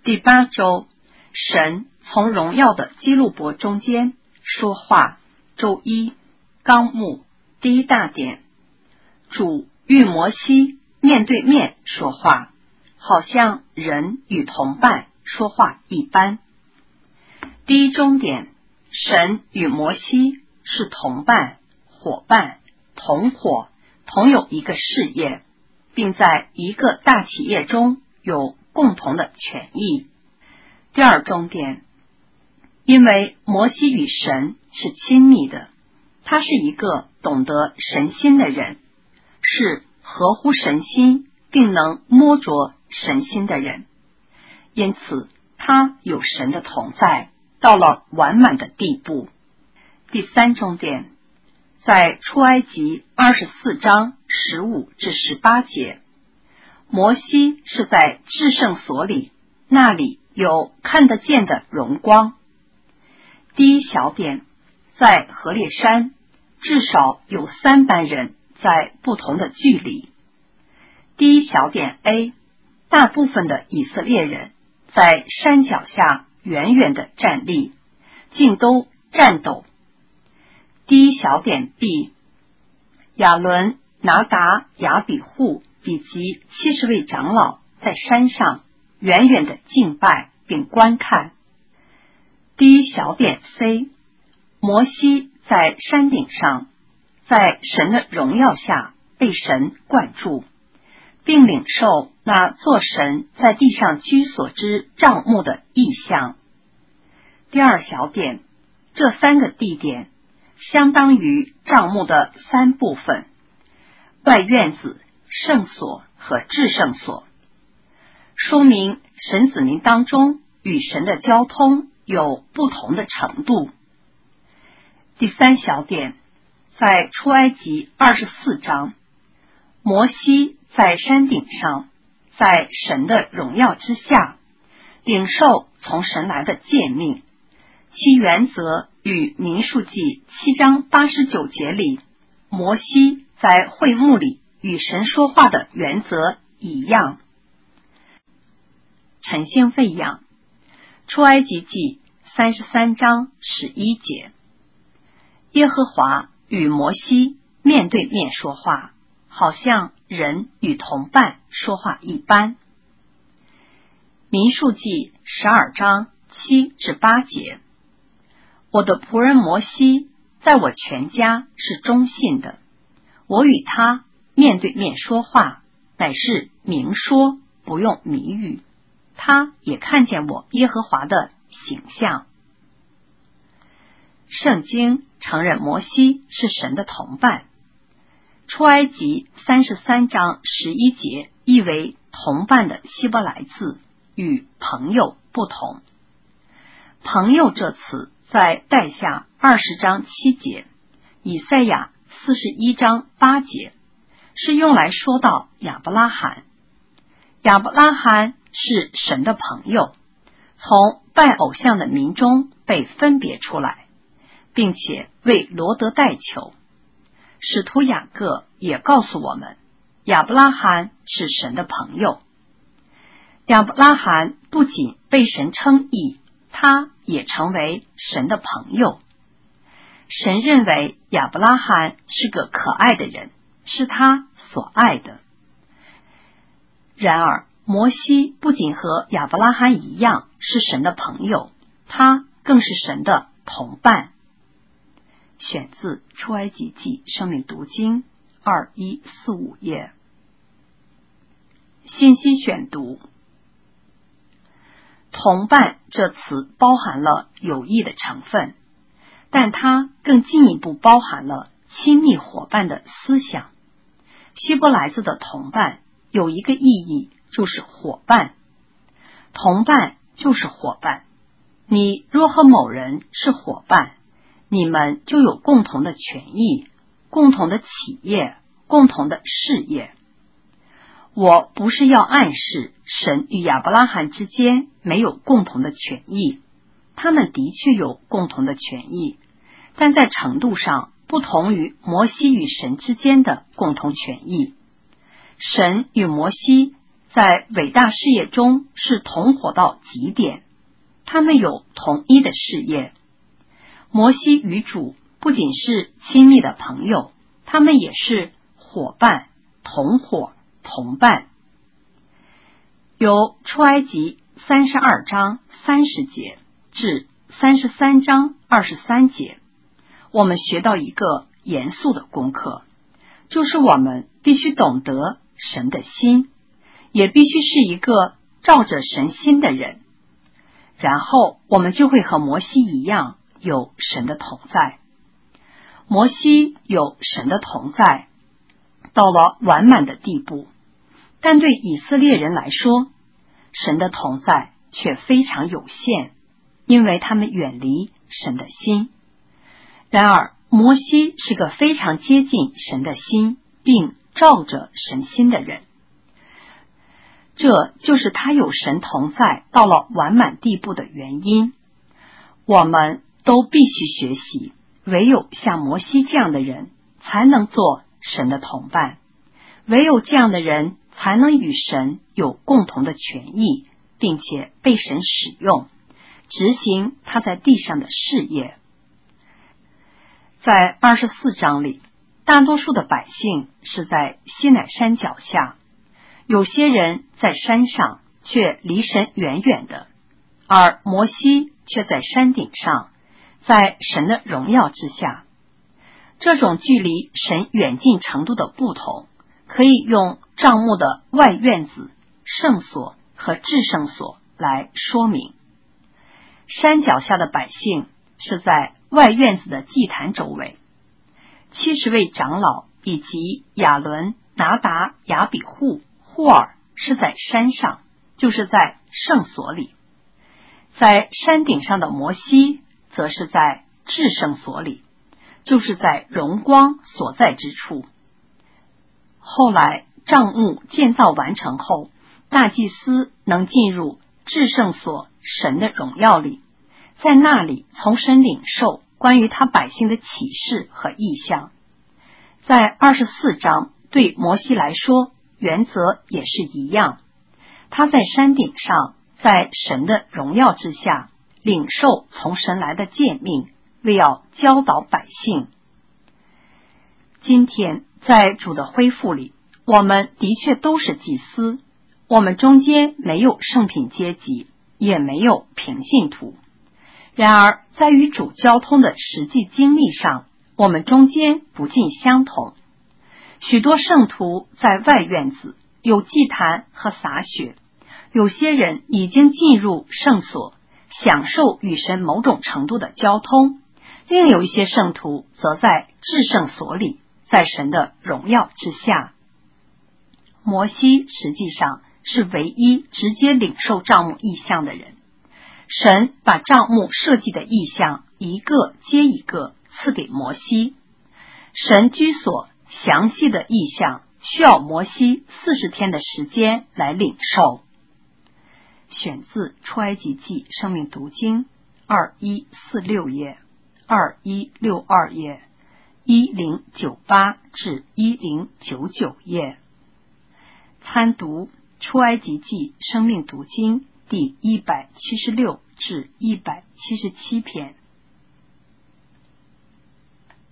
第8周，神从荣耀的基路伯中间说话。周一，纲目第一大点，主与摩西面对面说话，好像人与同伴说话一般。第一中点，神与摩西是同伴、伙伴、同伙，同有一个事业，并在一个大企业中有共同的权益。第二中点，因为摩西与神是亲密的，他是一个懂得神心的人，是合乎神心并能摸着神心的人，因此他有神的同在，到了完满的地步。第三中点，在出埃及24章15至18节，摩西是在至圣所里，那里有看得见的荣光。第一小点，在何烈山至少有3班人在不同的距离。第一小点 A， 大部分的以色列人在山脚下远远的站立，竟都颤抖。第一小点 B， 亚伦、拿达、亚比户以及70位长老在山上远远的敬拜并观看。第一小点 C， 摩西在山顶上，在神的荣耀下被神灌注，并领受那做神在地上居所之帐幕的意象。第二小点，这3个地点相当于帐幕的3部分：外院子、圣所和至圣所，说明神子民当中与神的交通有不同的程度。第三小点，在出埃及24章，摩西在山顶上，在神的荣耀之下，领受从神来的诫命，其原则与民数记7章89节里摩西在会幕里与神说话的原则一样。晨星喂养，出埃及记33章11节，耶和华与摩西面对面说话，好像人与同伴说话一般。民数记12章7至8节，我的仆人摩西在我全家是忠信的，我与他面对面说话，乃是明说，不用谜语，他也看见我耶和华的形象。圣经承认摩西是神的同伴。出埃及33章11节译为同伴的希伯来字与朋友不同。朋友这词在带下20章7节，以赛亚41章8节，是用来说到亚伯拉罕。亚伯拉罕是神的朋友，从拜偶像的民中被分别出来，并且为罗德代求。使徒雅各也告诉我们，亚伯拉罕是神的朋友。亚伯拉罕不仅被神称义，他也成为神的朋友。神认为亚伯拉罕是个可爱的人，是他所爱的。然而摩西不仅和亚伯拉罕一样是神的朋友，他更是神的同伴。选自出埃及记生命读经2145页。信息选读，同伴这词包含了有益的成分，但它更进一步包含了亲密伙伴的思想。希伯来字的同伴有一个意义，就是伙伴。同伴就是伙伴，你若和某人是伙伴，你们就有共同的权益、共同的企业、共同的事业。我不是要暗示神与亚伯拉罕之间没有共同的权益，他们的确有共同的权益，但在程度上不同于摩西与神之间的共同权益。神与摩西在伟大事业中是同伙到极点，他们有同一的事业。摩西与主不仅是亲密的朋友，他们也是伙伴、同伙、同伴。由出埃及32章30节至33章23节，我们学到一个严肃的功课，就是我们必须懂得神的心，也必须是一个照着神心的人，然后我们就会和摩西一样有神的同在。摩西有神的同在，到了完满的地步，但对以色列人来说，神的同在却非常有限，因为他们远离神的心。然而摩西是个非常接近神的心并照着神心的人，这就是他有神同在到了完满地步的原因。我们都必须学习，唯有像摩西这样的人才能做神的同伴，唯有这样的人才能与神有共同的权益，并且被神使用，执行他在地上的事业。在24章里，大多数的百姓是在西乃山脚下，有些人在山上却离神远远的，而摩西却在山顶上，在神的荣耀之下。这种距离神远近程度的不同，可以用帐幕的外院子、圣所和至圣所来说明。山脚下的百姓是在外院子的祭坛周围，70位长老以及亚伦、拿达、亚比户、户尔是在山上，就是在圣所里。在山顶上的摩西则是在至圣所里，就是在荣光所在之处。后来帐幕建造完成后，大祭司能进入至圣所神的荣耀里，在那里从神领受关于他百姓的启示和意象。在24章对摩西来说，原则也是一样，他在山顶上，在神的荣耀之下领受从神来的诫命，为要教导百姓。今天在主的恢复里，我们的确都是祭司，我们中间没有圣品阶级，也没有平信徒。然而在与主交通的实际经历上，我们中间不尽相同。许多圣徒在外院子有祭坛和洒血，有些人已经进入圣所，享受与神某种程度的交通，另有一些圣徒则在至圣所里，在神的荣耀之下。摩西实际上是唯一直接领受帐幕异象的人，神把帐幕设计的异象一个接一个赐给摩西，神居所详细的异象需要摩西40天的时间来领受。选自出埃及记生命读经2146页、2162页、1098至1099页。参读出埃及记生命读经第176至177篇。